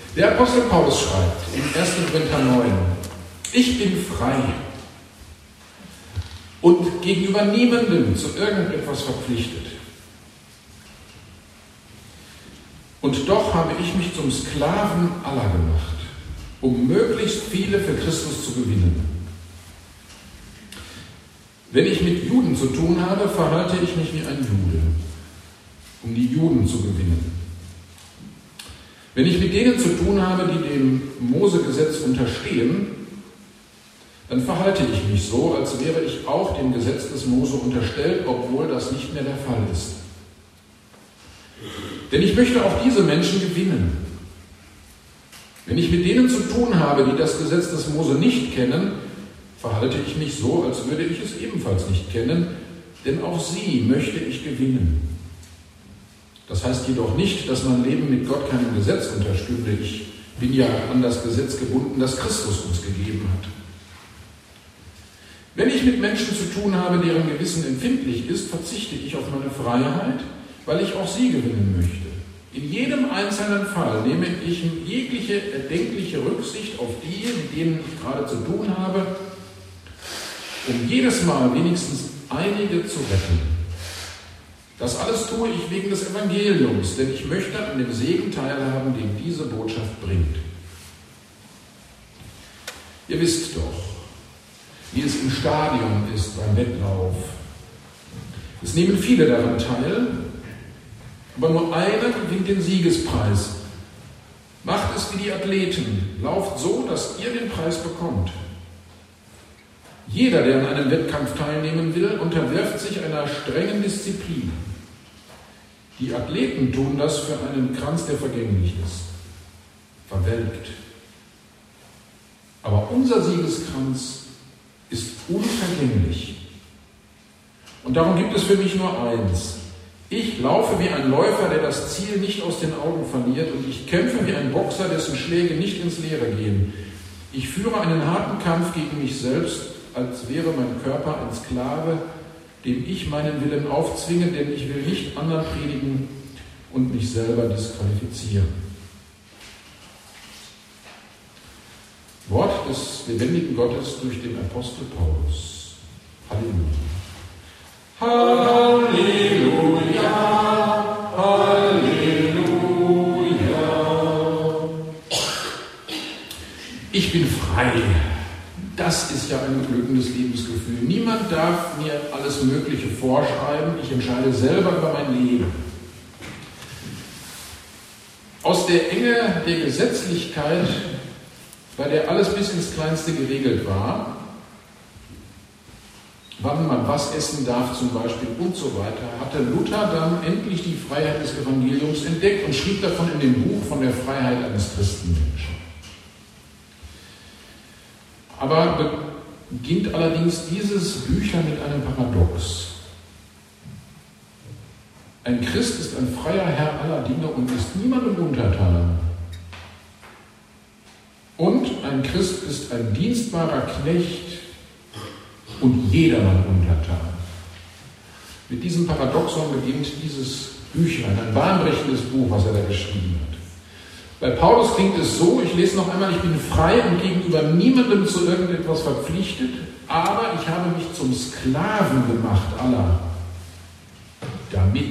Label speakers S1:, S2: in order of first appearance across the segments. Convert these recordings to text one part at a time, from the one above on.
S1: Der Apostel Paulus schreibt im 1. Korinther 9, ich bin frei und gegenüber niemandem zu irgendetwas verpflichtet. Und doch habe ich mich zum Sklaven aller gemacht, um möglichst viele für Christus zu gewinnen. Wenn ich mit Juden zu tun habe, verhalte ich mich wie ein Jude, um die Juden zu gewinnen. Wenn ich mit denen zu tun habe, die dem Mose-Gesetz unterstehen, dann verhalte ich mich so, als wäre ich auch dem Gesetz des Mose unterstellt, obwohl das nicht mehr der Fall ist. Denn ich möchte auch diese Menschen gewinnen. Wenn ich mit denen zu tun habe, die das Gesetz des Mose nicht kennen, verhalte ich mich so, als würde ich es ebenfalls nicht kennen, denn auch sie möchte ich gewinnen. Das heißt jedoch nicht, dass mein Leben mit Gott keinem Gesetz unterstünde. Ich bin ja an das Gesetz gebunden, das Christus uns gegeben hat. Wenn ich mit Menschen zu tun habe, deren Gewissen empfindlich ist, verzichte ich auf meine Freiheit, weil ich auch sie gewinnen möchte. In jedem einzelnen Fall nehme ich jegliche erdenkliche Rücksicht auf die, mit denen ich gerade zu tun habe, um jedes Mal wenigstens einige zu retten. Das alles tue ich wegen des Evangeliums, denn ich möchte an dem Segen teilhaben, den diese Botschaft bringt. Ihr wisst doch, wie es im Stadion ist beim Wettlauf. Es nehmen viele daran teil, aber nur einer gewinnt den Siegespreis. Macht es wie die Athleten, lauft so, dass ihr den Preis bekommt. Jeder, der an einem Wettkampf teilnehmen will, unterwirft sich einer strengen Disziplin. Die Athleten tun das für einen Kranz, der vergänglich ist, verwelkt. Aber unser Siegeskranz ist unvergänglich. Und darum gibt es für mich nur eins. Ich laufe wie ein Läufer, der das Ziel nicht aus den Augen verliert, und ich kämpfe wie ein Boxer, dessen Schläge nicht ins Leere gehen. Ich führe einen harten Kampf gegen mich selbst, als wäre mein Körper ein Sklave, dem ich meinen Willen aufzwinge, denn ich will nicht anderen predigen und mich selber disqualifizieren. Wort des lebendigen Gottes durch den Apostel Paulus. Halleluja. Halleluja. Halleluja. Ich bin frei. Das ist ja ein beglückendes Lebensgefühl. Niemand darf mir alles Mögliche vorschreiben. Ich entscheide selber über mein Leben. Aus der Enge der Gesetzlichkeit, bei der alles bis ins Kleinste geregelt war, wann man was essen darf zum Beispiel und so weiter, hatte Luther dann endlich die Freiheit des Evangeliums entdeckt und schrieb davon in dem Buch von der Freiheit eines Christenmenschen. Aber beginnt allerdings dieses Büchlein mit einem Paradox. Ein Christ ist ein freier Herr aller Dinge und ist niemandem untertan. Und ein Christ ist ein dienstbarer Knecht und jedermann untertan. Mit diesem Paradoxon beginnt dieses Büchlein, ein bahnbrechendes Buch, was er da geschrieben hat. Bei Paulus klingt es so, ich lese noch einmal, ich bin frei und gegenüber niemandem zu irgendetwas verpflichtet, aber ich habe mich zum Sklaven gemacht aller, damit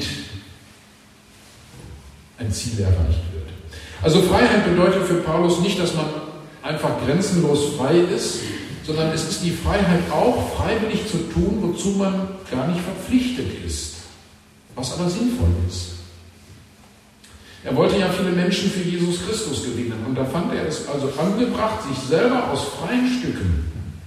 S1: ein Ziel erreicht wird. Also Freiheit bedeutet für Paulus nicht, dass man einfach grenzenlos frei ist, sondern es ist die Freiheit auch, freiwillig zu tun, wozu man gar nicht verpflichtet ist, was aber sinnvoll ist. Er wollte ja viele Menschen für Jesus Christus gewinnen und da fand er es also angebracht, sich selber aus freien Stücken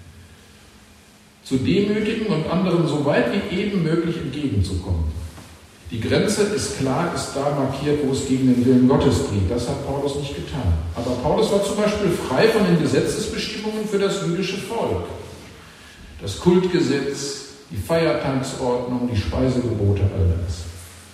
S1: zu demütigen und anderen so weit wie eben möglich entgegenzukommen. Die Grenze ist klar, ist da markiert, wo es gegen den Willen Gottes geht. Das hat Paulus nicht getan. Aber Paulus war zum Beispiel frei von den Gesetzesbestimmungen für das jüdische Volk. Das Kultgesetz, die Feiertagsordnung, die Speisegebote, all das.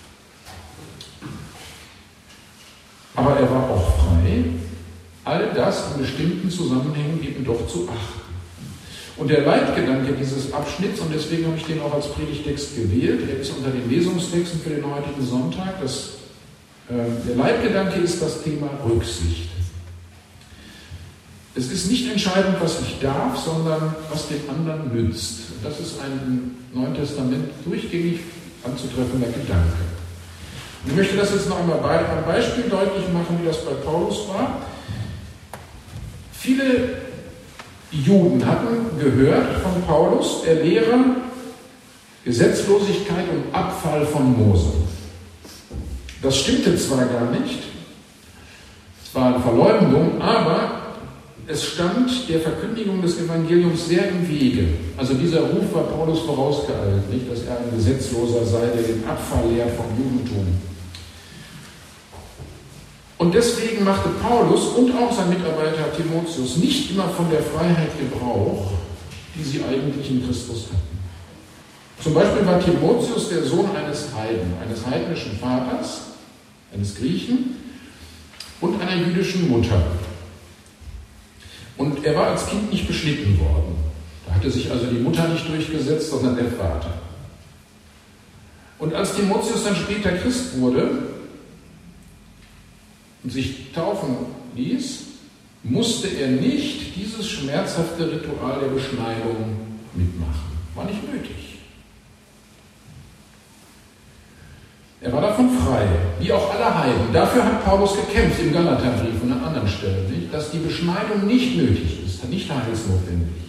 S1: Aber er war auch frei, all das in bestimmten Zusammenhängen eben doch zu achten. Und der Leitgedanke dieses Abschnitts, und deswegen habe ich den auch als Predigtext gewählt, er ist unter den Lesungstexten für den heutigen Sonntag, der Leitgedanke ist das Thema Rücksicht. Es ist nicht entscheidend, was ich darf, sondern was dem anderen nützt. Das ist ein im Neuen Testament durchgängig anzutreffender Gedanke. Und ich möchte das jetzt noch einmal am Beispiel deutlich machen, wie das bei Paulus war. Viele Juden hatten gehört von Paulus, er lehre Gesetzlosigkeit und Abfall von Mose. Das stimmte zwar gar nicht, es war eine Verleumdung, aber es stand der Verkündigung des Evangeliums sehr im Wege. Also dieser Ruf war Paulus vorausgeeilt, nicht, dass er ein Gesetzloser sei, der den Abfall lehrt vom Judentum. Und deswegen machte Paulus und auch sein Mitarbeiter Timotheus nicht immer von der Freiheit Gebrauch, die sie eigentlich in Christus hatten. Zum Beispiel war Timotheus der Sohn eines Heiden, eines heidnischen Vaters, eines Griechen und einer jüdischen Mutter. Und er war als Kind nicht beschnitten worden. Da hatte sich also die Mutter nicht durchgesetzt, sondern der Vater. Und als Timotheus dann später Christ wurde und sich taufen ließ, musste er nicht dieses schmerzhafte Ritual der Beschneidung mitmachen. War nicht nötig. Er war davon frei, wie auch alle Heiden. Dafür hat Paulus gekämpft im Galaterbrief und an anderen Stellen, nicht? Dass die Beschneidung nicht nötig ist, nicht heilsnotwendig.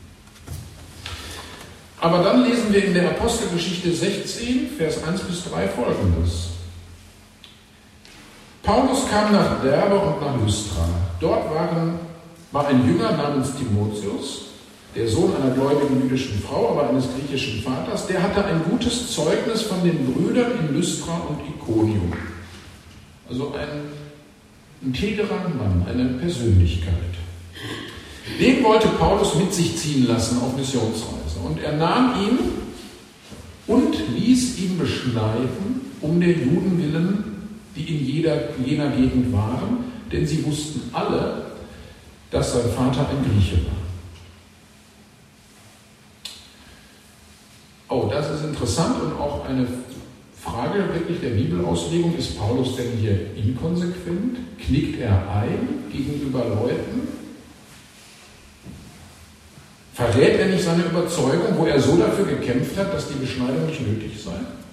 S1: Aber dann lesen wir in der Apostelgeschichte 16, Vers 1 bis 3 Folgendes. Paulus kam nach Derbe und nach Lystra. Dort war ein Jünger namens Timotheus, der Sohn einer gläubigen jüdischen Frau, aber eines griechischen Vaters, der hatte ein gutes Zeugnis von den Brüdern in Lystra und Ikonium. Also ein integrer Mann, eine Persönlichkeit. Den wollte Paulus mit sich ziehen lassen auf Missionsreise. Und er nahm ihn und ließ ihn beschneiden, um der Juden willen, die in jener Gegend waren, denn sie wussten alle, dass sein Vater ein Grieche war. Oh, das ist interessant und auch eine Frage wirklich der Bibelauslegung. Ist Paulus denn hier inkonsequent? Knickt er ein gegenüber Leuten? Verrät er nicht seine Überzeugung, wo er so dafür gekämpft hat, dass die Beschneidung nicht nötig sei?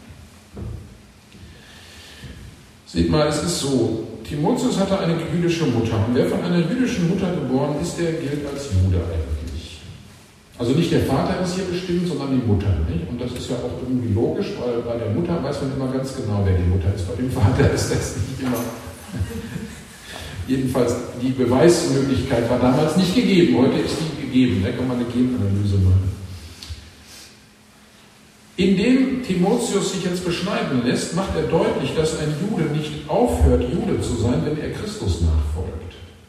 S1: Seht mal, es ist so, Timotheus hatte eine jüdische Mutter. Und wer von einer jüdischen Mutter geboren ist, der gilt als Jude eigentlich. Also nicht der Vater ist hier bestimmt, sondern die Mutter. Nicht? Und das ist ja auch irgendwie logisch, weil bei der Mutter weiß man immer ganz genau, wer die Mutter ist. Bei dem Vater ist das nicht immer. Jedenfalls, die Beweismöglichkeit war damals nicht gegeben. Heute ist die gegeben. Da kann man eine Genanalyse machen. Indem Timotheus sich jetzt beschneiden lässt, macht er deutlich, dass ein Jude nicht aufhört, Jude zu sein, wenn er Christus nachfolgt.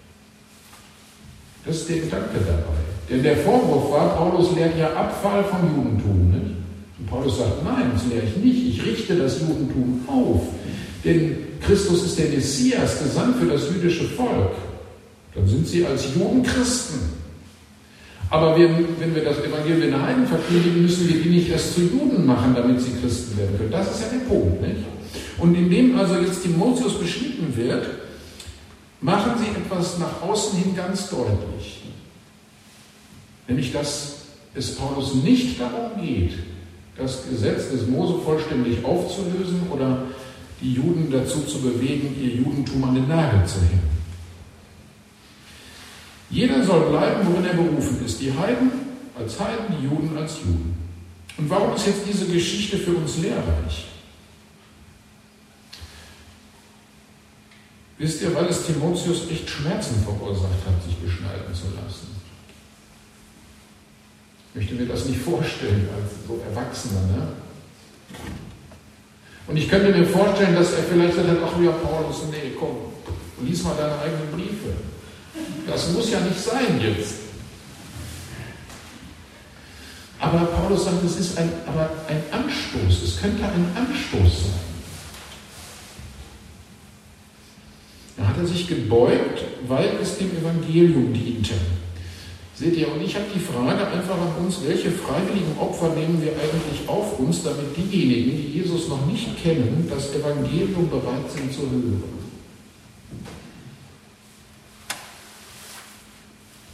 S1: Das ist der Gedanke dabei. Denn der Vorwurf war, Paulus lehrt ja Abfall vom Judentum. Nicht? Und Paulus sagt, nein, das lehre ich nicht. Ich richte das Judentum auf. Denn Christus ist der Messias, gesandt für das jüdische Volk. Dann sind sie als Juden Christen. Aber wenn wir das Evangelium den Heiden verkündigen, müssen wir die nicht erst zu Juden machen, damit sie Christen werden können. Das ist ja der Punkt, nicht? Und indem also jetzt Timotheus beschnitten wird, machen sie etwas nach außen hin ganz deutlich. Nämlich, dass es Paulus nicht darum geht, das Gesetz des Mose vollständig aufzulösen oder die Juden dazu zu bewegen, ihr Judentum an den Nagel zu hängen. Jeder soll bleiben, worin er berufen ist. Die Heiden als Heiden, die Juden als Juden. Und warum ist jetzt diese Geschichte für uns lehrreich? Wisst ihr, weil es Timotheus echt Schmerzen verursacht hat, sich beschneiden zu lassen. Ich möchte mir das nicht vorstellen als so Erwachsener. Ne? Und ich könnte mir vorstellen, dass er vielleicht sagt, ach ja, Paulus, nee, komm, lies mal deine eigenen Briefe. Das muss ja nicht sein jetzt. Aber Paulus sagt, es ist ein Anstoß, es könnte ein Anstoß sein. Da hat er sich gebeugt, weil es dem Evangelium diente. Seht ihr, und ich habe die Frage einfach an uns, welche freiwilligen Opfer nehmen wir eigentlich auf uns, damit diejenigen, die Jesus noch nicht kennen, das Evangelium bereit sind zu hören.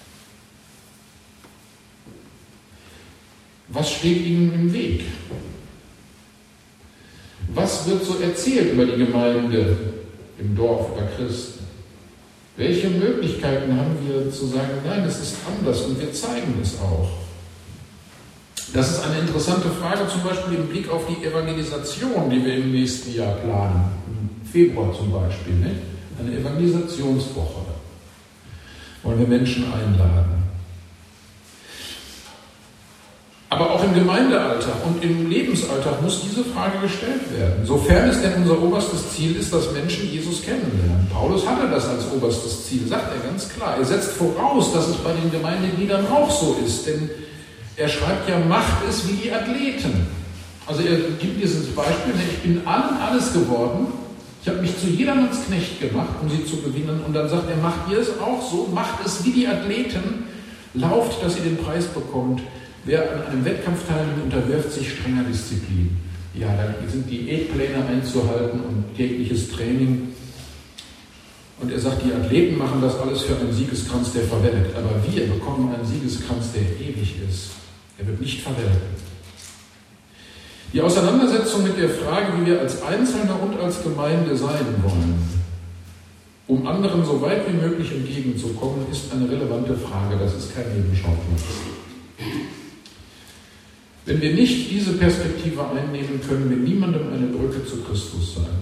S1: Was steht ihnen im Weg? Was wird so erzählt über die Gemeinde im Dorf, über Christen? Welche Möglichkeiten haben wir zu sagen, nein, es ist anders und wir zeigen es auch? Das ist eine interessante Frage, zum Beispiel im Blick auf die Evangelisation, die wir im nächsten Jahr planen. Im Februar zum Beispiel, nicht? Eine Evangelisationswoche. Wollen wir Menschen einladen. Aber auch im Gemeindealltag und im Lebensalltag muss diese Frage gestellt werden. Sofern es denn unser oberstes Ziel ist, dass Menschen Jesus kennenlernen. Paulus hatte das als oberstes Ziel, sagt er ganz klar. Er setzt voraus, dass es bei den Gemeindegliedern auch so ist. Denn er schreibt ja, macht es wie die Athleten. Also er gibt dieses Beispiel, ich bin allen alles geworden. Ich habe mich zu jedermanns Knecht gemacht, um sie zu gewinnen. Und dann sagt er, macht ihr es auch so, macht es wie die Athleten, lauft, dass ihr den Preis bekommt. Wer an einem Wettkampf teilnimmt, unterwirft sich strenger Disziplin. Ja, da sind Diätpläne einzuhalten und tägliches Training. Und er sagt, die Athleten machen das alles für einen Siegeskranz, der verwelkt. Aber wir bekommen einen Siegeskranz, der ewig ist. Er wird nicht verwelken. Die Auseinandersetzung mit der Frage, wie wir als Einzelne und als Gemeinde sein wollen, um anderen so weit wie möglich entgegenzukommen, ist eine relevante Frage. Das ist kein Nebenschauplatz. Wenn wir nicht diese Perspektive einnehmen, können wir niemandem eine Brücke zu Christus sein.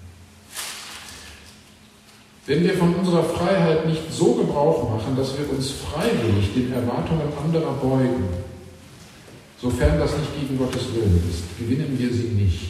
S1: Wenn wir von unserer Freiheit nicht so Gebrauch machen, dass wir uns freiwillig den Erwartungen anderer beugen, sofern das nicht gegen Gottes Willen ist, gewinnen wir sie nicht.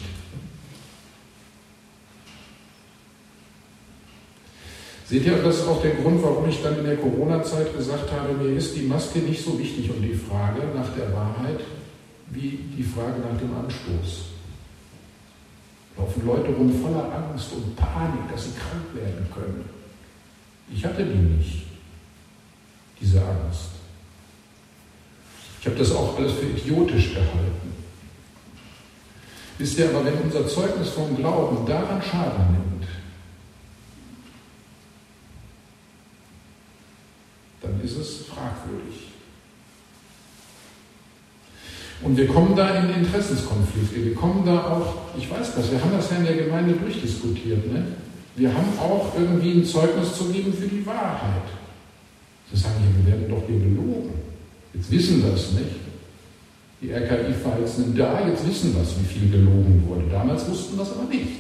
S1: Seht ihr, das ist auch der Grund, warum ich dann in der Corona-Zeit gesagt habe, mir ist die Maske nicht so wichtig und die Frage nach der Wahrheit, wie die Frage nach dem Anstoß. Laufen Leute rum voller Angst und Panik, dass sie krank werden können. Ich hatte die nicht, diese Angst. Ich habe das auch alles für idiotisch gehalten. Wisst ihr, aber wenn unser Zeugnis vom Glauben daran Schaden nimmt, dann ist es fragwürdig. Und wir kommen da in Interessenskonflikte, wir kommen da auch, ich weiß das, wir haben das ja in der Gemeinde durchdiskutiert, ne? Wir haben auch irgendwie ein Zeugnis zu geben für die Wahrheit. Sie sagen, ja, wir werden doch hier belogen. Jetzt wissen wir es nicht. Die RKI-Files sind da, jetzt wissen wir es, wie viel gelogen wurde. Damals wussten wir es aber nicht.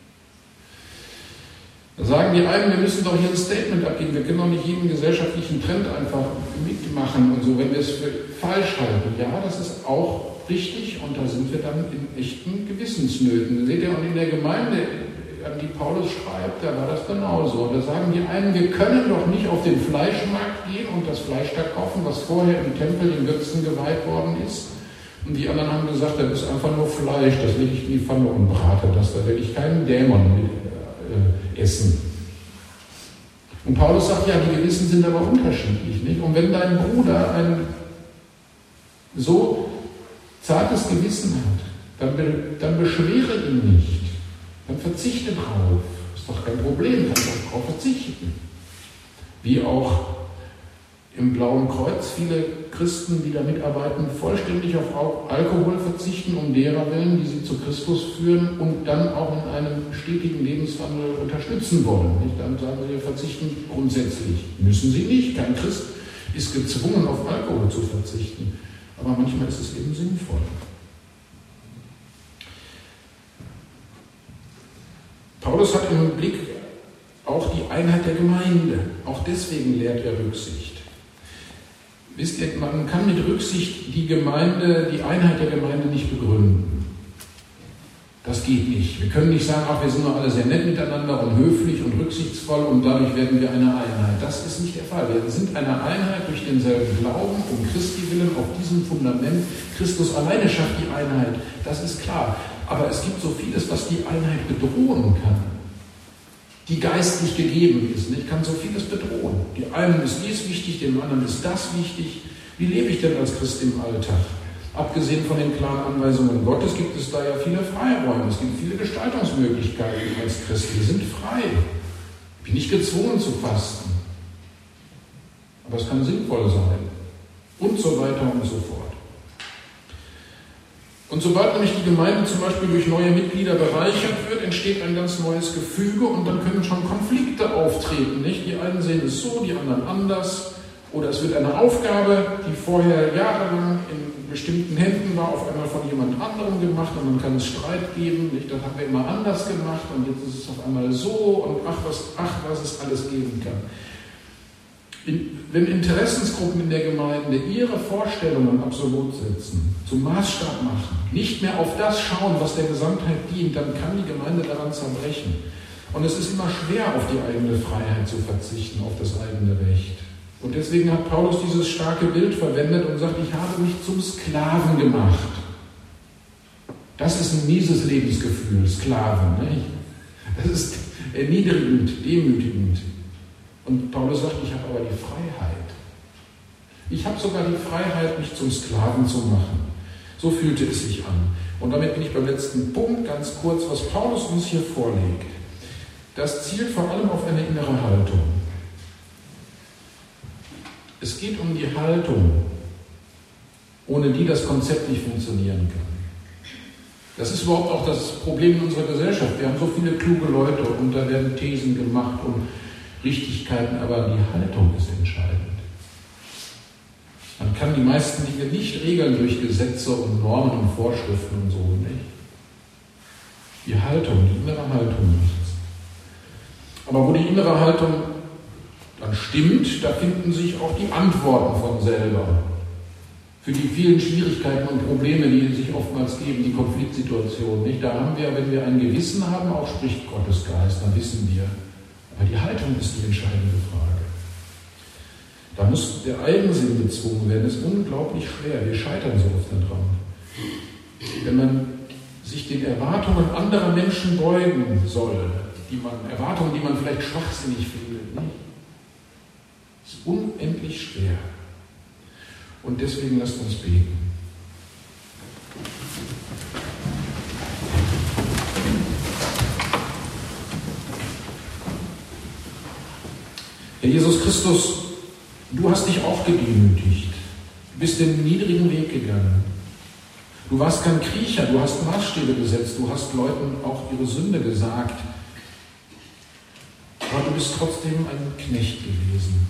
S1: Da sagen die einen, wir müssen doch hier ein Statement abgeben, wir können doch nicht jeden gesellschaftlichen Trend einfach mitmachen und so, wenn wir es für falsch halten. Ja, das ist auch richtig und da sind wir dann in echten Gewissensnöten. Seht ihr, und in der Gemeinde, an die Paulus schreibt, da war das genauso. Und da sagen die einen, wir können doch nicht auf den Fleischmarkt gehen und das Fleisch da kaufen, was vorher im Tempel den Götzen geweiht worden ist. Und die anderen haben gesagt, das ist einfach nur Fleisch, das will ich in die Pfanne und brate, da will ich keinen Dämon mit essen. Und Paulus sagt, ja, die Gewissen sind aber unterschiedlich, nicht? Und wenn dein Bruder ein so zartes Gewissen hat, dann beschwere ihn nicht. Dann verzichte drauf. Ist doch kein Problem, kannst auch drauf verzichten. Wie auch im Blauen Kreuz viele Christen, die da mitarbeiten, vollständig auf Alkohol verzichten, um derer willen, die sie zu Christus führen und dann auch in einem stetigen Lebenswandel unterstützen wollen. Nicht? Dann sagen wir verzichten grundsätzlich. Müssen sie nicht. Kein Christ ist gezwungen, auf Alkohol zu verzichten. Aber manchmal ist es eben sinnvoll. Paulus hat im Blick auch die Einheit der Gemeinde. Auch deswegen lehrt er Rücksicht. Wisst ihr, man kann mit Rücksicht die Einheit der Gemeinde nicht begründen. Das geht nicht. Wir können nicht sagen, ach, wir sind doch alle sehr nett miteinander und höflich und rücksichtsvoll und dadurch werden wir eine Einheit. Das ist nicht der Fall. Wir sind eine Einheit durch denselben Glauben, um Christi willen, auf diesem Fundament. Christus alleine schafft die Einheit, das ist klar. Aber es gibt so vieles, was die Einheit bedrohen kann, die geistlich gegeben ist. Ich kann so vieles bedrohen. Die einen ist dies wichtig, dem anderen ist das wichtig. Wie lebe ich denn als Christ im Alltag? Abgesehen von den klaren Anweisungen Gottes gibt es da ja viele Freiräume. Es gibt viele Gestaltungsmöglichkeiten als Christ. Wir sind frei. Ich bin nicht gezwungen zu fasten. Aber es kann sinnvoll sein. Und so weiter und so fort. Und sobald nämlich die Gemeinde zum Beispiel durch neue Mitglieder bereichert wird, entsteht ein ganz neues Gefüge und dann können schon Konflikte auftreten. Nicht? Die einen sehen es so, die anderen anders. Oder es wird eine Aufgabe, die vorher jahrelang in bestimmten Händen war, auf einmal von jemand anderem gemacht und dann kann es Streit geben. Nicht? Das haben wir immer anders gemacht und jetzt ist es auf einmal so und ach was es alles geben kann. Wenn Interessensgruppen in der Gemeinde ihre Vorstellungen absolut setzen, zum Maßstab machen, nicht mehr auf das schauen, was der Gesamtheit dient, dann kann die Gemeinde daran zerbrechen. Und es ist immer schwer, auf die eigene Freiheit zu verzichten, auf das eigene Recht. Und deswegen hat Paulus dieses starke Bild verwendet und sagt, ich habe mich zum Sklaven gemacht. Das ist ein mieses Lebensgefühl, Sklaven. Nicht? Das ist erniedrigend, demütigend. Und Paulus sagt, ich habe aber die Freiheit. Ich habe sogar die Freiheit, mich zum Sklaven zu machen. So fühlte es sich an. Und damit bin ich beim letzten Punkt, ganz kurz, was Paulus uns hier vorlegt. Das zielt vor allem auf eine innere Haltung. Es geht um die Haltung, ohne die das Konzept nicht funktionieren kann. Das ist überhaupt auch das Problem in unserer Gesellschaft. Wir haben so viele kluge Leute und da werden Thesen gemacht und Richtigkeiten, aber die Haltung ist entscheidend. Man kann die meisten Dinge nicht regeln durch Gesetze und Normen und Vorschriften und so, nicht? Die Haltung, die innere Haltung nichts. Aber wo die innere Haltung dann stimmt, da finden sich auch die Antworten von selber. Für die vielen Schwierigkeiten und Probleme, die sich oftmals geben, die Konfliktsituationen, nicht? Da haben wir, wenn wir ein Gewissen haben, auch spricht Gottes Geist, dann wissen wir. Aber die Haltung ist die entscheidende Frage. Da muss der Eigensinn bezwungen werden. Das ist unglaublich schwer. Wir scheitern so oft daran. Wenn man sich den Erwartungen anderer Menschen beugen soll, Erwartungen, die man vielleicht schwachsinnig findet, nicht? Das ist unendlich schwer. Und deswegen lasst uns beten. Herr Jesus Christus, du hast dich auch gedemütigt. Du bist den niedrigen Weg gegangen. Du warst kein Kriecher, du hast Maßstäbe gesetzt, du hast Leuten auch ihre Sünde gesagt. Aber du bist trotzdem ein Knecht gewesen.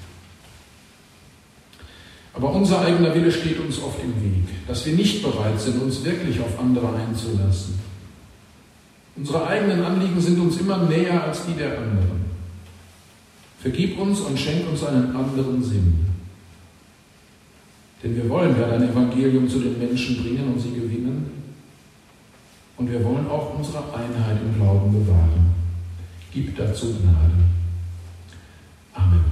S1: Aber unser eigener Wille steht uns oft im Weg, dass wir nicht bereit sind, uns wirklich auf andere einzulassen. Unsere eigenen Anliegen sind uns immer näher als die der anderen. Vergib uns und schenk uns einen anderen Sinn. Denn wir wollen ja dein Evangelium zu den Menschen bringen und sie gewinnen. Und wir wollen auch unsere Einheit im Glauben bewahren. Gib dazu Gnade. Amen.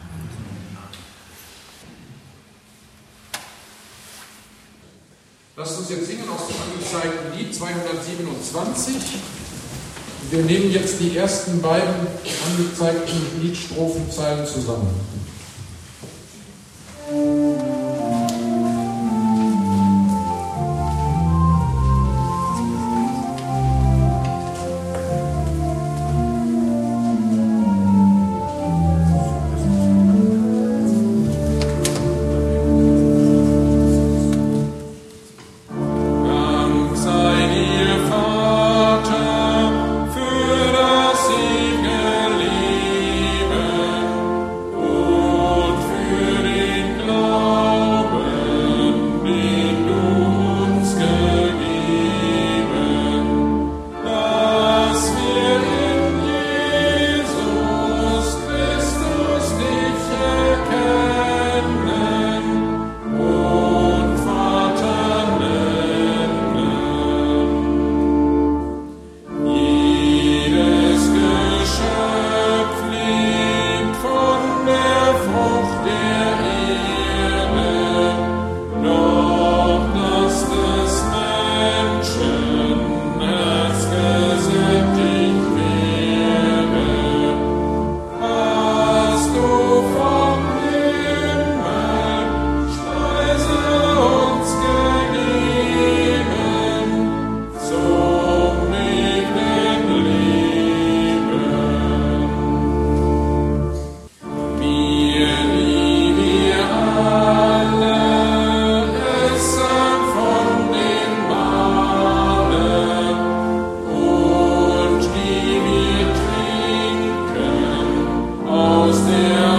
S1: Lasst uns jetzt singen aus dem angezeigten Lied 227. Wir nehmen jetzt die ersten beiden angezeigten Liedstrophen-Zeilen zusammen.
S2: aus der